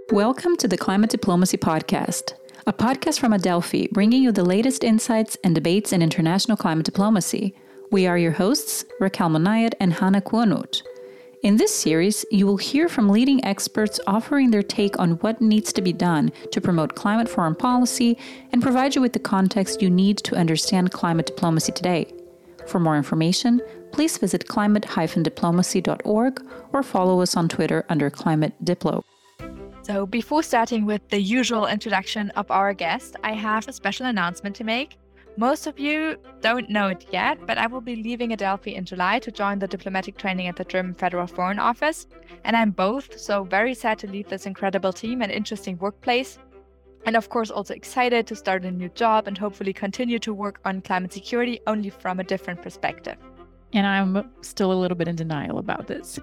Welcome to the Climate Diplomacy Podcast, a podcast from Adelphi, bringing you the latest insights and debates in international climate diplomacy. We are your hosts, Raquel Monayed and Hannah Kuanut. In this series, you will hear from leading experts offering their take on what needs to be done to promote climate foreign policy and provide you with the context you need to understand climate diplomacy today. For more information, please visit climate-diplomacy.org or follow us on Twitter under Climate Diplo. So before starting with the usual introduction of our guest, I have a special announcement to make. Most of you don't know it yet, but I will be leaving Adelphi in July to join the diplomatic training at the German Federal Foreign Office. And I'm both so very sad to leave this incredible team and interesting workplace. And of course, also excited to start a new job and hopefully continue to work on climate security only from a different perspective. And I'm still a little bit in denial about this.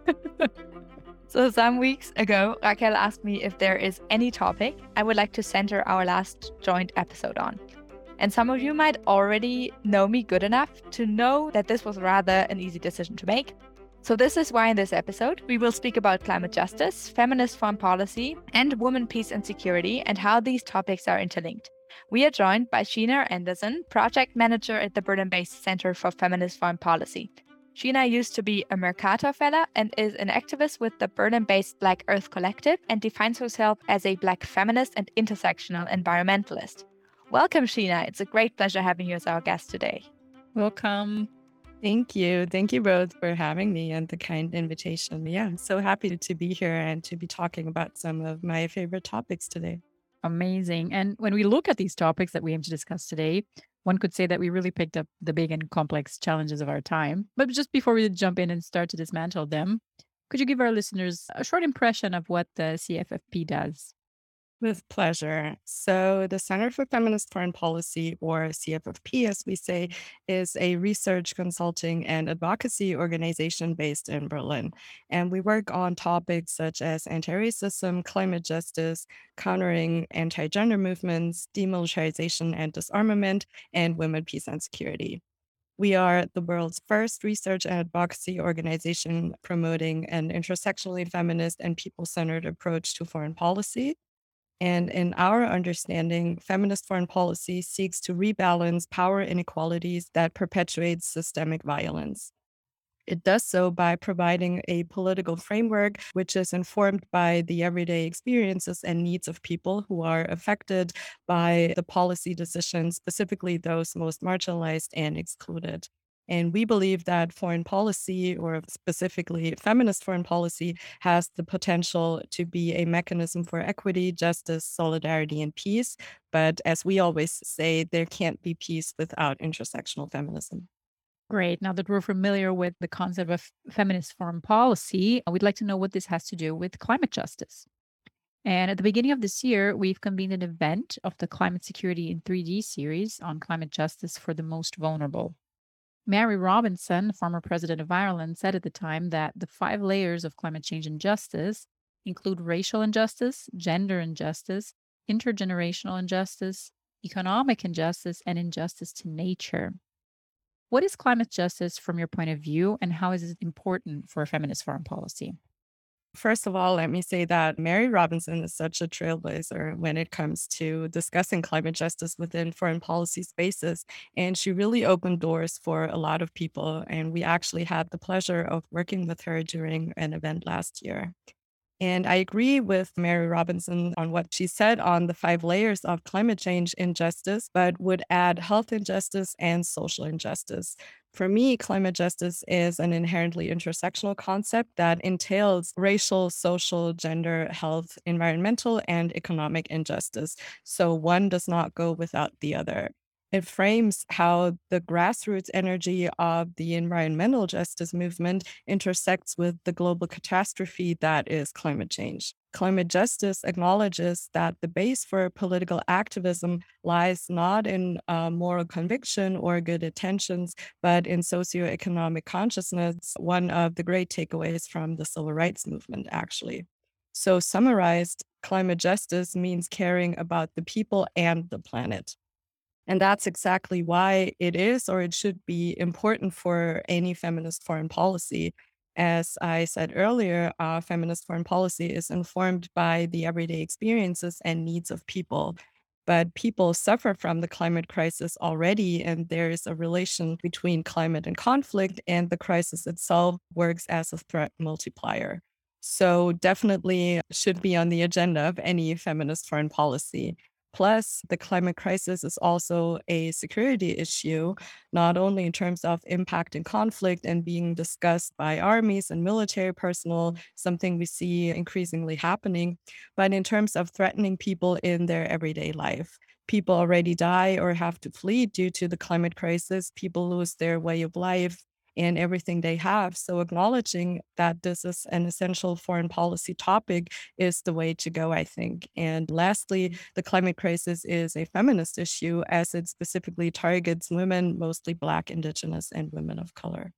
So some weeks ago, Raquel asked me if there is any topic I would like to center our last joint episode on. And some of you might already know me good enough to know that this was rather an easy decision to make. So this is why in this episode, we will speak about climate justice, feminist foreign policy, and women, peace and security, and how these topics are interlinked. We are joined by Sheena Anderson, project manager at the Berlin-based Center for Feminist Foreign Policy. Sheena used to be a Mercator Fellow and is an activist with the Berlin-based Black Earth Collective and defines herself as a Black feminist and intersectional environmentalist. Welcome, Sheena. It's a great pleasure having you as our guest today. Welcome. Thank you. Thank you both for having me and the kind invitation. Yeah, I'm so happy to be here and to be talking about some of my favorite topics today. Amazing. And when we look at these topics that we aim to discuss today, one could say that we really picked up the big and complex challenges of our time. But just before we jump in and start to dismantle them, could you give our listeners a short impression of what the CFFP does? With pleasure. So the Center for Feminist Foreign Policy, or CFFP, as we say, is a research, consulting, and advocacy organization based in Berlin. And we work on topics such as anti-racism, climate justice, countering anti-gender movements, demilitarization and disarmament, and women, peace, and security. We are the world's first research and advocacy organization promoting an intersectionally feminist and people-centered approach to foreign policy. And in our understanding, feminist foreign policy seeks to rebalance power inequalities that perpetuate systemic violence. It does so by providing a political framework which is informed by the everyday experiences and needs of people who are affected by the policy decisions, specifically those most marginalized and excluded. And we believe that foreign policy, or specifically feminist foreign policy, has the potential to be a mechanism for equity, justice, solidarity, and peace. But as we always say, there can't be peace without intersectional feminism. Great. Now that we're familiar with the concept of feminist foreign policy, we'd like to know what this has to do with climate justice. And at the beginning of this year, we've convened an event of the Climate Security in 3D series on climate justice for the most vulnerable. Mary Robinson, former president of Ireland, said at the time that the 5 layers of climate change injustice include racial injustice, gender injustice, intergenerational injustice, economic injustice, and injustice to nature. What is climate justice from your point of view, and how is it important for feminist foreign policy? First of all, let me say that Mary Robinson is such a trailblazer when it comes to discussing climate justice within foreign policy spaces. And she really opened doors for a lot of people. And we actually had the pleasure of working with her during an event last year. And I agree with Mary Robinson on what she said on the 5 layers of climate change injustice, but would add health injustice and social injustice. For me, climate justice is an inherently intersectional concept that entails racial, social, gender, health, environmental, and economic injustice. So one does not go without the other. It frames how the grassroots energy of the environmental justice movement intersects with the global catastrophe that is climate change. Climate justice acknowledges that the base for political activism lies not in moral conviction or good intentions, but in socioeconomic consciousness, one of the great takeaways from the civil rights movement, actually. So summarized, climate justice means caring about the people and the planet. And that's exactly why it is, or it should be, important for any feminist foreign policy. As I said earlier, feminist foreign policy is informed by the everyday experiences and needs of people. But people suffer from the climate crisis already, and there is a relation between climate and conflict, and the crisis itself works as a threat multiplier. So, definitely should be on the agenda of any feminist foreign policy. Plus, the climate crisis is also a security issue, not only in terms of impact and conflict and being discussed by armies and military personnel, something we see increasingly happening, but in terms of threatening people in their everyday life. People already die or have to flee due to the climate crisis. People lose their way of life and everything they have. So, acknowledging that this is an essential foreign policy topic is the way to go, I think. And lastly, the climate crisis is a feminist issue as it specifically targets women, mostly Black, Indigenous, and women of color.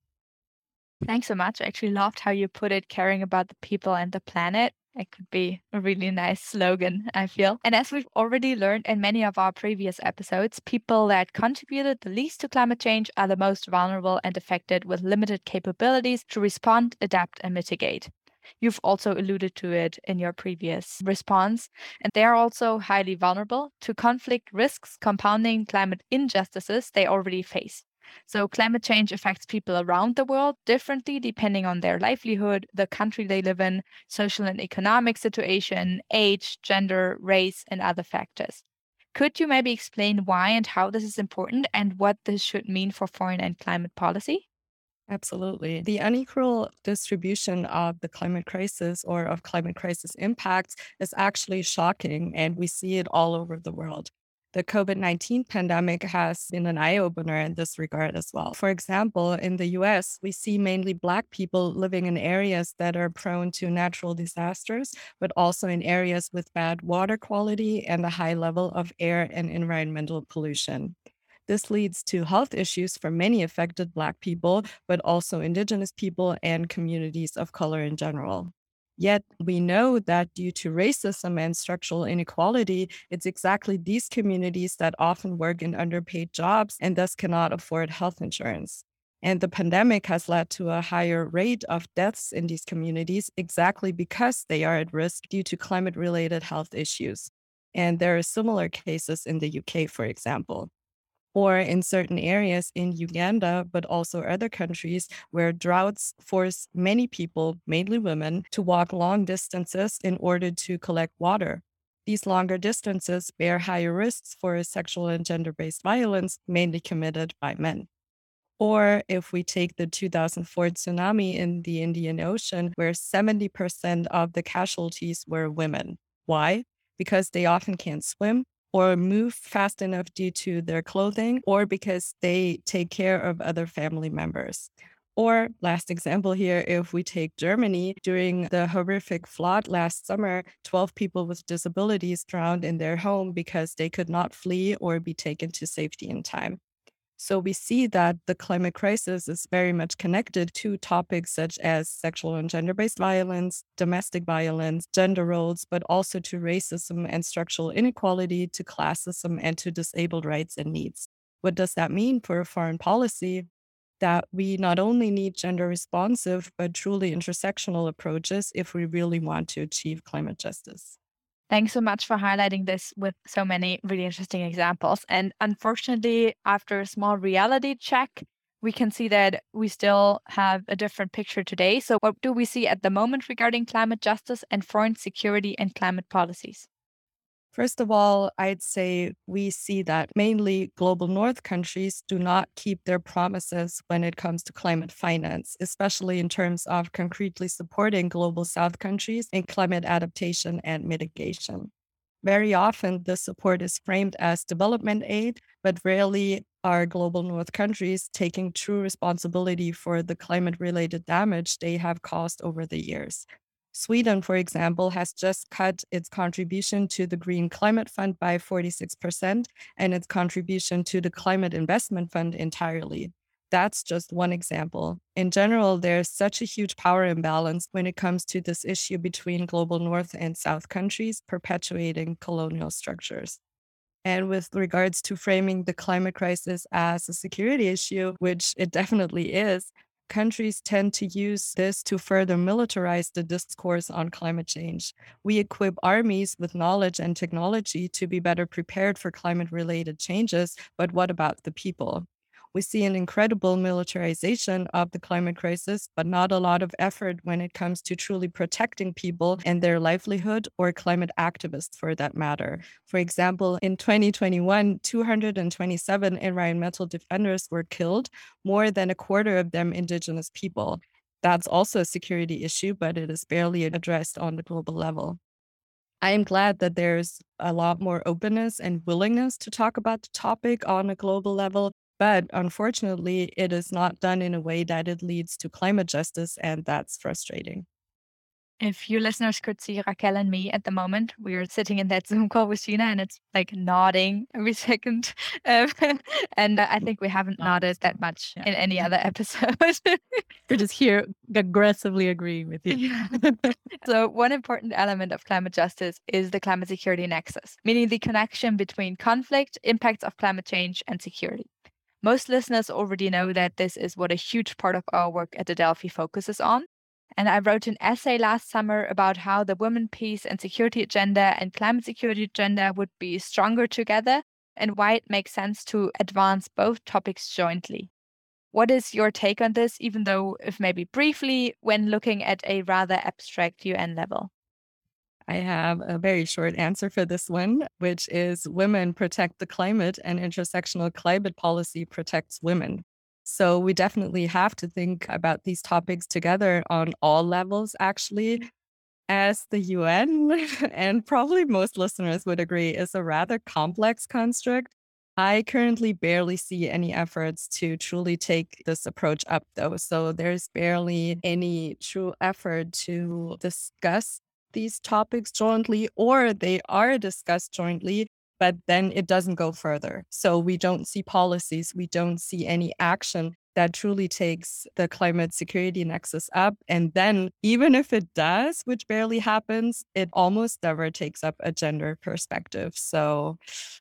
Thanks so much. I actually loved how you put it, caring about the people and the planet. It could be a really nice slogan, I feel. And as we've already learned in many of our previous episodes, people that contributed the least to climate change are the most vulnerable and affected with limited capabilities to respond, adapt, and mitigate. You've also alluded to it in your previous response, and they are also highly vulnerable to conflict risks, compounding climate injustices they already face. So, climate change affects people around the world differently depending on their livelihood, the country they live in, social and economic situation, age, gender, race, and other factors. Could you maybe explain why and how this is important and what this should mean for foreign and climate policy? Absolutely. The unequal distribution of the climate crisis or of climate crisis impacts is actually shocking, and we see it all over the world. The COVID-19 pandemic has been an eye opener in this regard as well. For example, in the US, we see mainly Black people living in areas that are prone to natural disasters, but also in areas with bad water quality and a high level of air and environmental pollution. This leads to health issues for many affected Black people, but also Indigenous people and communities of color in general. Yet, we know that due to racism and structural inequality, it's exactly these communities that often work in underpaid jobs and thus cannot afford health insurance. And the pandemic has led to a higher rate of deaths in these communities exactly because they are at risk due to climate related health issues. And there are similar cases in the UK, for example, or in certain areas in Uganda, but also other countries where droughts force many people, mainly women, to walk long distances in order to collect water. These longer distances bear higher risks for sexual and gender based violence, mainly committed by men. Or if we take the 2004 tsunami in the Indian Ocean, where 70% of the casualties were women. Why? Because they often can't swim or move fast enough due to their clothing, or because they take care of other family members. Or, last example here, if we take Germany, during the horrific flood last summer, 12 people with disabilities drowned in their home because they could not flee or be taken to safety in time. So we see that the climate crisis is very much connected to topics such as sexual and gender based violence, domestic violence, gender roles, but also to racism and structural inequality, to classism, and to disabled rights and needs. What does that mean for foreign policy? That we not only need gender responsive, but truly intersectional approaches if we really want to achieve climate justice. Thanks so much for highlighting this with so many really interesting examples. And unfortunately, after a small reality check, we can see that we still have a different picture today. So, what do we see at the moment regarding climate justice and foreign security and climate policies? First of all, I'd say we see that mainly global north countries do not keep their promises when it comes to climate finance, especially in terms of concretely supporting global south countries in climate adaptation and mitigation. Very often, this support is framed as development aid, but rarely are global north countries taking true responsibility for the climate related damage they have caused over the years. Sweden, for example, has just cut its contribution to the Green Climate Fund by 46% and its contribution to the Climate Investment Fund entirely. That's just one example. In general, there's such a huge power imbalance when it comes to this issue between global north and south countries perpetuating colonial structures. And with regards to framing the climate crisis as a security issue, which it definitely is, Countries tend to use this to further militarize the discourse on climate change. We equip armies with knowledge and technology to be better prepared for climate-related changes, but what about the people? We see an incredible militarization of the climate crisis, but not a lot of effort when it comes to truly protecting people and their livelihood, or climate activists for that matter. For example, in 2021, 227 environmental defenders were killed, more than a quarter of them indigenous people. That's also a security issue, but it is barely addressed on the global level. I am glad that there's a lot more openness and willingness to talk about the topic on a global level, but unfortunately, it is not done in a way that it leads to climate justice, and that's frustrating. If you listeners could see Raquel and me at the moment, we are sitting in that Zoom call with Sheena and it's like nodding every second. Um, and I think we haven't nodded that much Yeah. in any other episode. We're just here aggressively agreeing with you. Yeah. So, one important element of climate justice is the climate security nexus, meaning the connection between conflict, impacts of climate change, and security. Most listeners already know that this is what a huge part of our work at Adelphi focuses on. And I wrote an essay last summer about how the women, peace, and security agenda and climate security agenda would be stronger together and why it makes sense to advance both topics jointly. What is your take on this, even though, if maybe briefly, when looking at a rather abstract UN level? I have a very short answer for this one, which is women protect the climate and intersectional climate policy protects women. So we definitely have to think about these topics together on all levels, actually, as the UN, and probably most listeners would agree, is a rather complex construct. I currently barely see any efforts to truly take this approach up, though. So there's barely any true effort to discuss these topics jointly, or they are discussed jointly, but then it doesn't go further. So we don't see policies, we don't see any action that truly takes the climate security nexus up. And then, even if it does, which barely happens, it almost never takes up a gender perspective. So,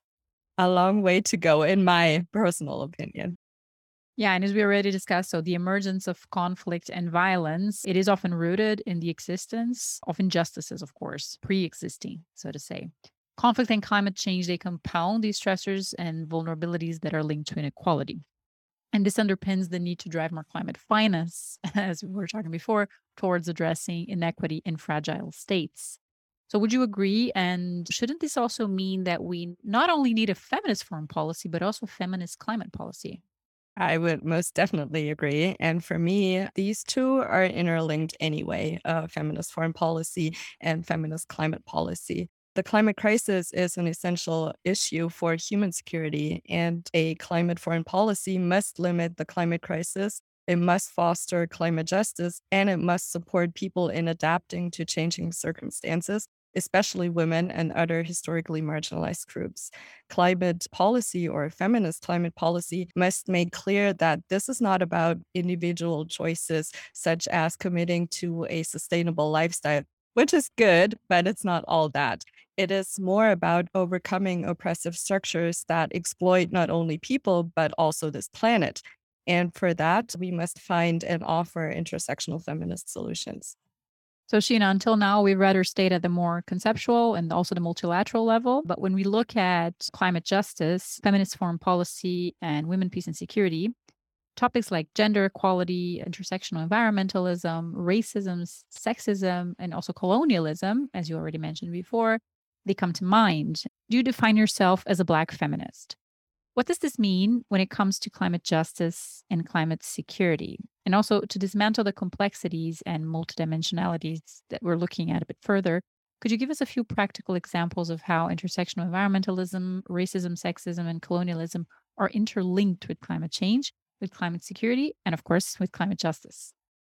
a long way to go, in my personal opinion. Yeah, and as we already discussed, so the emergence of conflict and violence, it is often rooted in the existence of injustices, of course, pre-existing, so to say. Conflict and climate change, they compound these stressors and vulnerabilities that are linked to inequality. And this underpins the need to drive more climate finance, as we were talking before, towards addressing inequity in fragile states. So, would you agree? And shouldn't this also mean that we not only need a feminist foreign policy, but also a feminist climate policy? I would most definitely agree. And for me, these two are interlinked anyway, feminist foreign policy and feminist climate policy. The climate crisis is an essential issue for human security, and a climate foreign policy must limit the climate crisis. It must foster climate justice, and it must support people in adapting to changing circumstances, especially women and other historically marginalized groups. Climate policy, or feminist climate policy, must make clear that this is not about individual choices, such as committing to a sustainable lifestyle, which is good, but it's not all that. It is more about overcoming oppressive structures that exploit not only people, but also this planet. And for that, we must find and offer intersectional feminist solutions. So, Sheena, until now, we've rather stayed at the more conceptual and also the multilateral level. But when we look at climate justice, feminist foreign policy, and women, peace, and security, topics like gender equality, intersectional environmentalism, racism, sexism, and also colonialism, as you already mentioned before, they come to mind. Do you define yourself as a Black feminist? What does this mean when it comes to climate justice and climate security? And also to dismantle the complexities and multidimensionalities that we're looking at a bit further, could you give us a few practical examples of how intersectional environmentalism, racism, sexism, and colonialism are interlinked with climate change, with climate security, and of course, with climate justice?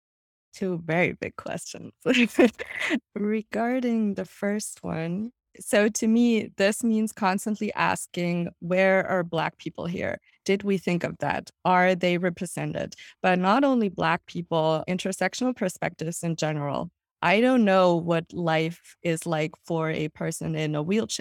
Two very big questions. Regarding the first one, so to me, this means constantly asking, where are Black people here? Did we think of that? Are they represented? But not only Black people, intersectional perspectives in general. I don't know what life is like for a person in a wheelchair.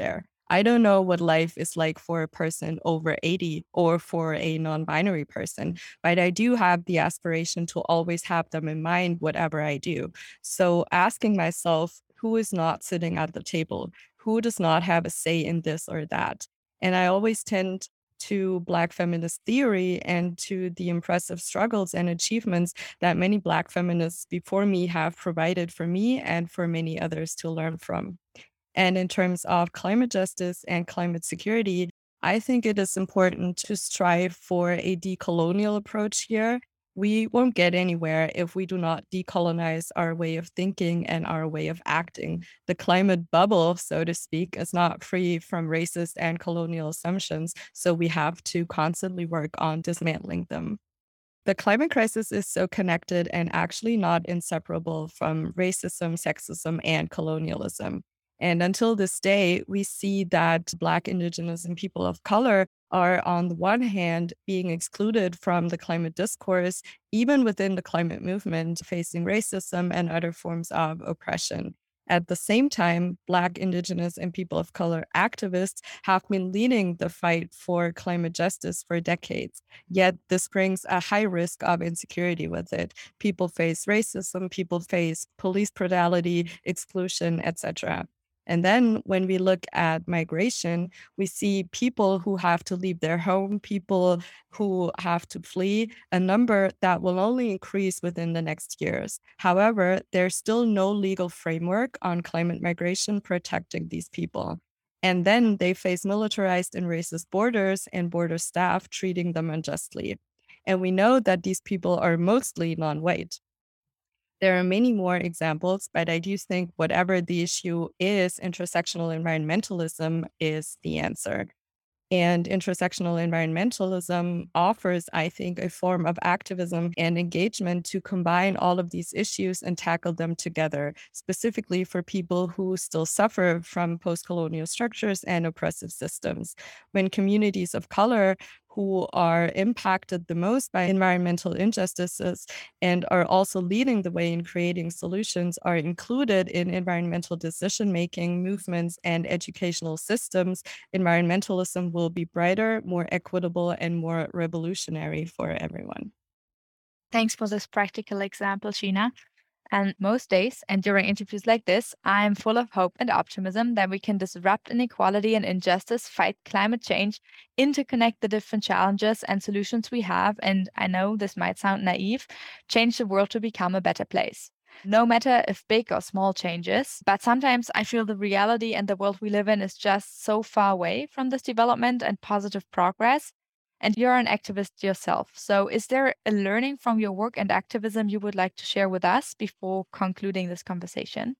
I don't know what life is like for a person over 80 or for a non-binary person, but I do have the aspiration to always have them in mind, whatever I do. So asking myself, who is not sitting at the table? Who does not have a say in this or that? And I always tend to Black feminist theory and to the impressive struggles and achievements that many Black feminists before me have provided for me and for many others to learn from. And in terms of climate justice and climate security, I think it is important to strive for a decolonial approach here. We won't get anywhere if we do not decolonize our way of thinking and our way of acting. The climate bubble, so to speak, is not free from racist and colonial assumptions. So we have to constantly work on dismantling them. The climate crisis is so connected and actually not inseparable from racism, sexism, and colonialism. And until this day, we see that Black, Indigenous, and people of color are, on the one hand, being excluded from the climate discourse, even within the climate movement, facing racism and other forms of oppression. At the same time, Black, Indigenous, and people of color activists have been leading the fight for climate justice for decades. Yet this brings a high risk of insecurity with it. People face racism, people face police brutality, exclusion, etc. And then when we look at migration, we see people who have to leave their home, people who have to flee, a number that will only increase within the next years. However, there's still no legal framework on climate migration protecting these people. And then they face militarized and racist borders and border staff treating them unjustly. And we know that these people are mostly non-white. There are many more examples, but I do think whatever the issue is, intersectional environmentalism is the answer. And intersectional environmentalism offers, I think, a form of activism and engagement to combine all of these issues and tackle them together, specifically for people who still suffer from post-colonial structures and oppressive systems. When communities of color who are impacted the most by environmental injustices and are also leading the way in creating solutions are included in environmental decision-making movements and educational systems, environmentalism will be brighter, more equitable, and more revolutionary for everyone. Thanks for this practical example, Sheena. And most days and during interviews like this, I'm full of hope and optimism that we can disrupt inequality and injustice, fight climate change, interconnect the different challenges and solutions we have. And I know this might sound naive, change the world to become a better place. No matter if big or small changes, but sometimes I feel the reality and the world we live in is just so far away from this development and positive progress. And you're an activist yourself. So, is there a learning from your work and activism you would like to share with us before concluding this conversation?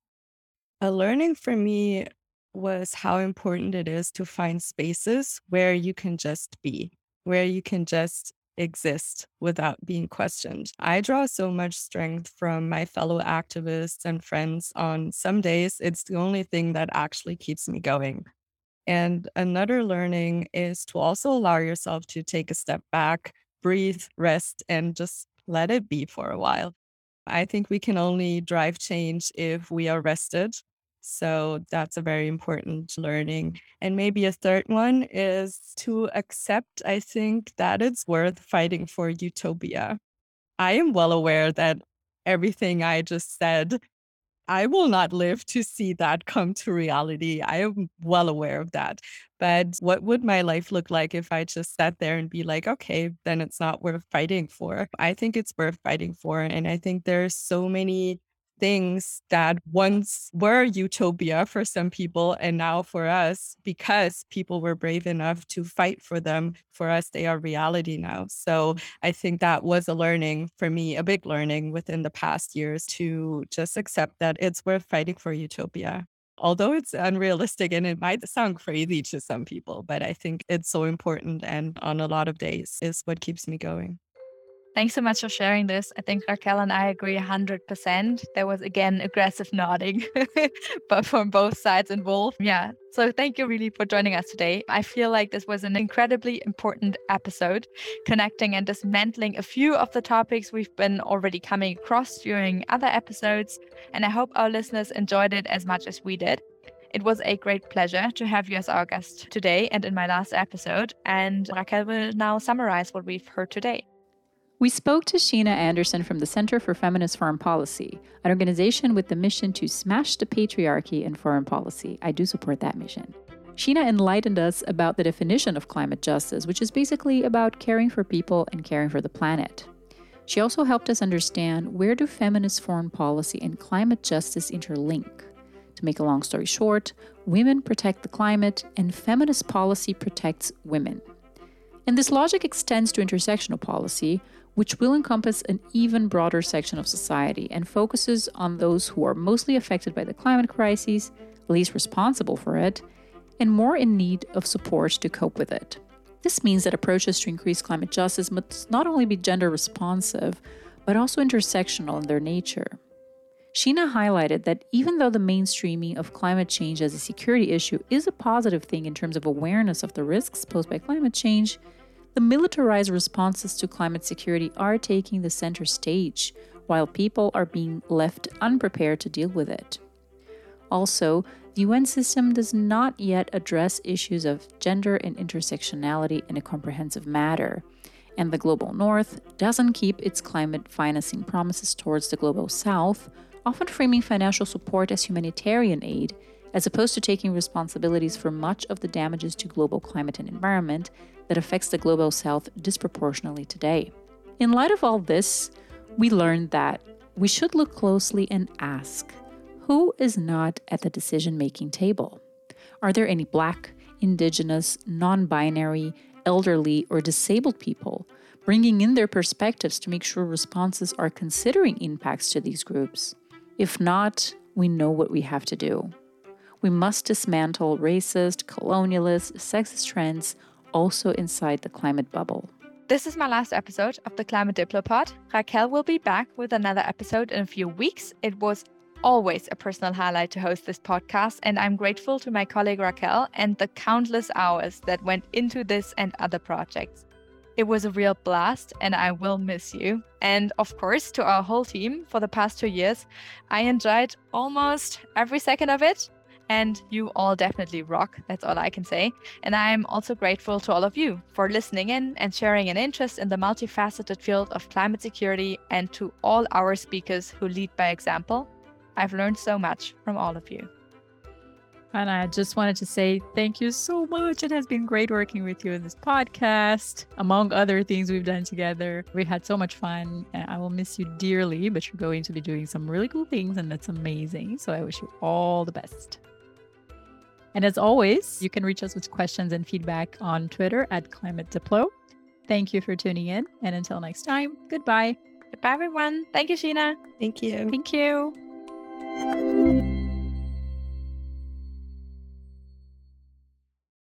A learning for me was how important it is to find spaces where you can just be, where you can just exist without being questioned. I draw so much strength from my fellow activists and friends. On some days, it's the only thing that actually keeps me going. And another learning is to also allow yourself to take a step back, breathe, rest, and just let it be for a while. I think we can only drive change if we are rested. So that's a very important learning. And maybe a third one is to accept, I think, that it's worth fighting for utopia. I am well aware that everything I just said I will not live to see that come to reality. I am well aware of that. But what would my life look like if I just sat there and be like, okay, then it's not worth fighting for? I think it's worth fighting for. And I think there's so many things that once were utopia for some people and now for us, because people were brave enough to fight for them, for us, they are reality now. So I think that was a learning for me, a big learning within the past years to just accept that it's worth fighting for utopia. Although it's unrealistic and it might sound crazy to some people, but I think it's so important and on a lot of days is what keeps me going. Thanks so much for sharing this. I think Raquel and I agree 100%. There was again aggressive nodding, but from both sides involved. Yeah. So thank you really for joining us today. I feel like this was an incredibly important episode, connecting and dismantling a few of the topics we've been already coming across during other episodes. And I hope our listeners enjoyed it as much as we did. It was a great pleasure to have you as our guest today and in my last episode. And Raquel will now summarize what we've heard today. We spoke to Sheena Anderson from the Center for Feminist Foreign Policy, an organization with the mission to smash the patriarchy in foreign policy. I do support that mission. Sheena enlightened us about the definition of climate justice, which is basically about caring for people and caring for the planet. She also helped us understand where do feminist foreign policy and climate justice interlink. To make a long story short, women protect the climate and feminist policy protects women. And this logic extends to intersectional policy, which will encompass an even broader section of society and focuses on those who are mostly affected by the climate crisis, least responsible for it, and more in need of support to cope with it. This means that approaches to increase climate justice must not only be gender responsive, but also intersectional in their nature. Sheena highlighted that even though the mainstreaming of climate change as a security issue is a positive thing in terms of awareness of the risks posed by climate change, the militarized responses to climate security are taking the center stage, while people are being left unprepared to deal with it. Also, the UN system does not yet address issues of gender and intersectionality in a comprehensive manner, and the Global North doesn't keep its climate financing promises towards the Global South, often framing financial support as humanitarian aid, as opposed to taking responsibilities for much of the damages to global climate and environment that affects the Global South disproportionately today. In light of all this, we learned that we should look closely and ask, who is not at the decision-making table? Are there any Black, Indigenous, non-binary, elderly, or disabled people, bringing in their perspectives to make sure responses are considering impacts to these groups? If not, we know what we have to do. We must dismantle racist, colonialist, sexist trends also inside the climate bubble. This is my last episode of the Climate Diplopod. Raquel will be back with another episode in a few weeks. It was always a personal highlight to host this podcast, and I'm grateful to my colleague Raquel and the countless hours that went into this and other projects. It was a real blast, and I will miss you. And of course, to our whole team for the past 2 years, I enjoyed almost every second of it. And you all definitely rock, that's all I can say. And I'm also grateful to all of you for listening in and sharing an interest in the multifaceted field of climate security, and to all our speakers who lead by example. I've learned so much from all of you. And I just wanted to say thank you so much. It has been great working with you in this podcast. Among other things we've done together, we had so much fun. I will miss you dearly, but you're going to be doing some really cool things, and that's amazing. So I wish you all the best. And as always, you can reach us with questions and feedback on Twitter at Climate Diplo. Thank you for tuning in. And until next time, goodbye. Goodbye, everyone. Thank you, Sheena. Thank you. Thank you.